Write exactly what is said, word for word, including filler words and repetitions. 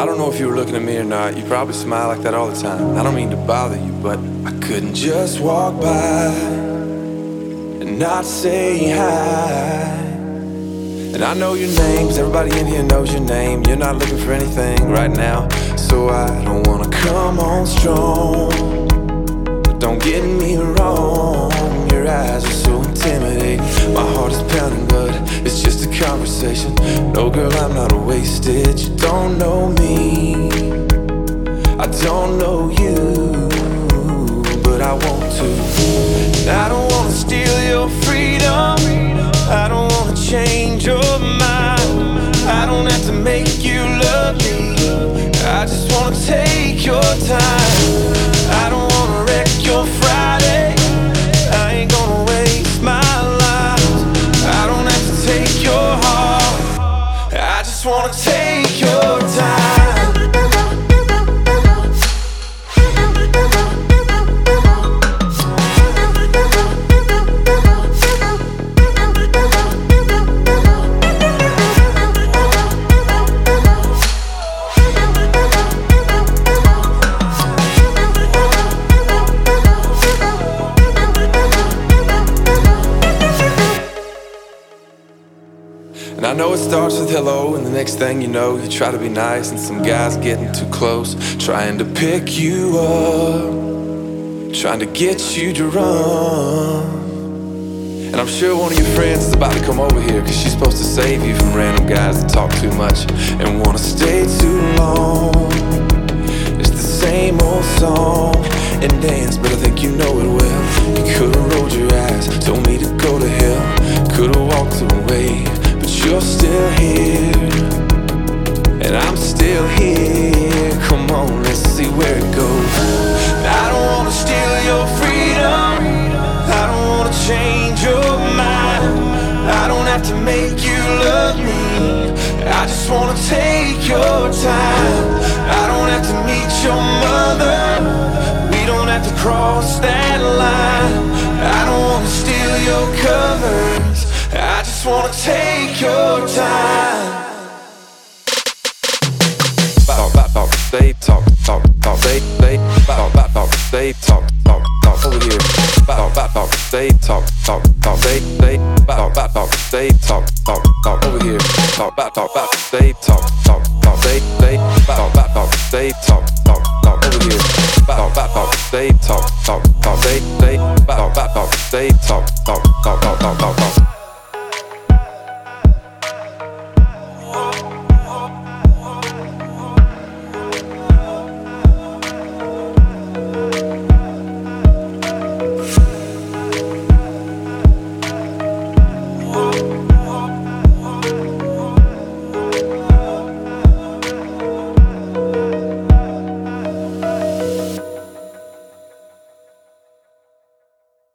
I don't know if you were looking at me or not. You probably smile like that all the time. I don't mean to bother you, but I couldn't just walk by and not say hi. And I know your name, 'cause everybody in here knows your name. You're not looking for anything right now, so I don't wanna come on strong. But don't get me wrong, your eyes are so intimidating. My heart is pounding, but it's just a conversation. No, girl, I'm not wasted. You don't know me, I don't know you, but I want to. And I don't wanna steal your freedom, I don't wanna change your mind, I don't have to make you love me, I just wanna take your time. I don't wanna wreck your Friday, I ain't gonna waste my life. I don't have to take your heart, I just wanna take your time. And I know it starts with hello, and the next thing you know, you try to be nice, and some guy's getting too close, trying to pick you up, trying to get you to run. And I'm sure one of your friends is about to come over here, 'cause she's supposed to save you from random guys that talk too much and wanna stay too long. It's the same old song and dance, but I think you know it well. You could've rolled your eyes, told me to go to hell, could've walked away, but you're still here, and I'm still here. Come on, let's see where it goes. I don't wanna steal your freedom, I don't wanna change your mind, I don't have to make you love me, I just wanna take your time. I don't have to meet your mother, we don't have to cross that line. I don't wanna steal your covers, I just wanna take your time. Talk, talk, talk, they talk, talk, talk, they, they, talk, talk, talk, they talk, talk, talk, over here. Talk, talk, talk, they talk, talk, talk, they, they, talk, talk, talk, they talk, talk, talk, over here. Talk, talk, talk, they talk, talk, talk, they, they, talk, talk, talk, they talk, talk, talk, over here. Talk, talk, talk, they talk, talk, talk, they, they, talk, talk, talk, they talk, talk, talk, talk, talk, talk.